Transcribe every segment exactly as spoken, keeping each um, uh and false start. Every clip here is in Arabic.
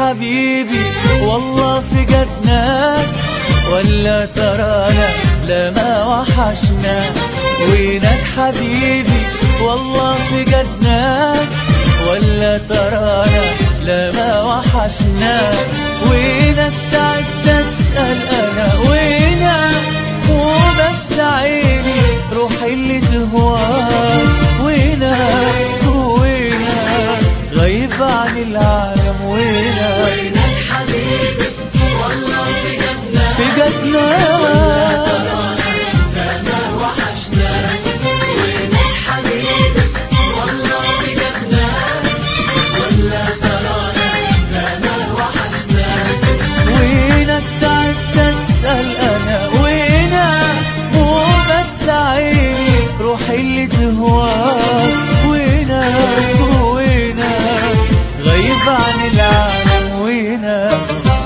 حبيبي والله في جدناك، ولا ترانا لا ما وحشنا. وينك حبيبي والله في جدناك، ولا ترانا لا ما وحشنا. وينك تعبت اسأل انا وينك، وبس عيني روحي اللي تهواك. وينك وينك غايب عن العالم. وينك وينك حبيبي والله في جدناك، في جدناك ما وحشنا. وينك حبيبي والله في جدناك، ولا ترانا ما وحشنا. وينك تعبت اسأل انا وينك، وبس عيني روحي اللي تهواك. وينك وينك غايب عن العالم. وينك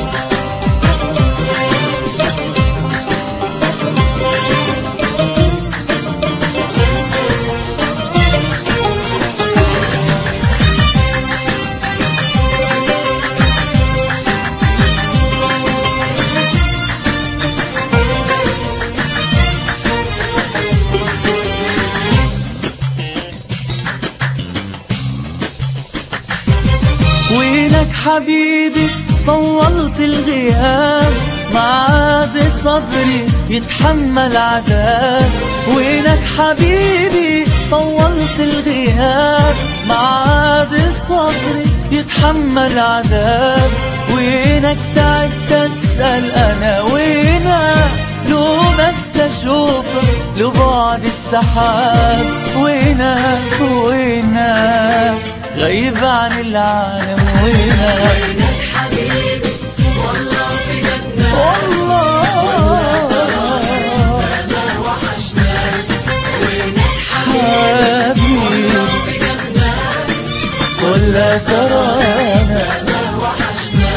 وينك حبيبي طولت الغياب، معاد صبري يتحمل عذاب. وينك حبيبي طولت الغياب، معاد صبري يتحمل عذاب. وينك تعبت اسأل انا وينك، لو بس اشوفك لبعد السحاب. وينك وينك غايب عن العالم. وينك وينك حبيبي والله في جدناك، والله ما وحشنا. وينك حبيبي والله في جدناك، ولا ترانا ما وحشنا.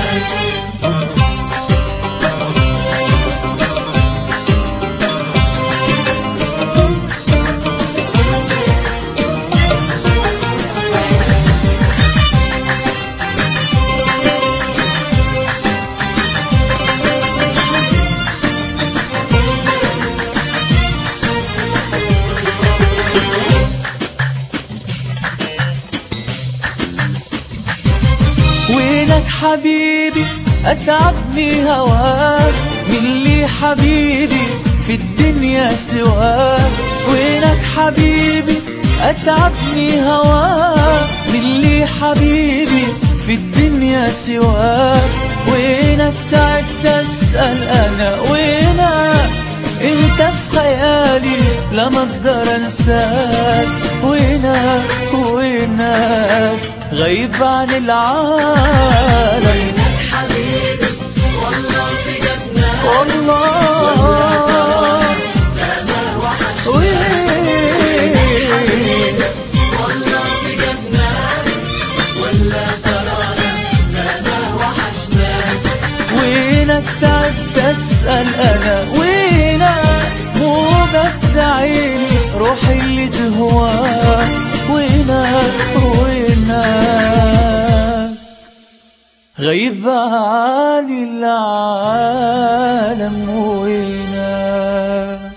وينك حبيبي أتعبني هواك، من لي حبيبي في الدنيا سواك. وينك حبيبي أتعبني هواك، من لي حبيبي في الدنيا سواك. وينك تعبت أسأل أنا وينك، انت في خيالي لما اقدر انساك. وينك وينك غايب عن العالم. وينك حبيبي والله في جدناك، والله ما وحشنا. وينك والله في جدناك، ولا ترانا ما وحشنا. وينك تعبت اسأل انا وينك، مو بس عيني روحي اللي تهواك. وينك وينك غايب عن العالم. وينك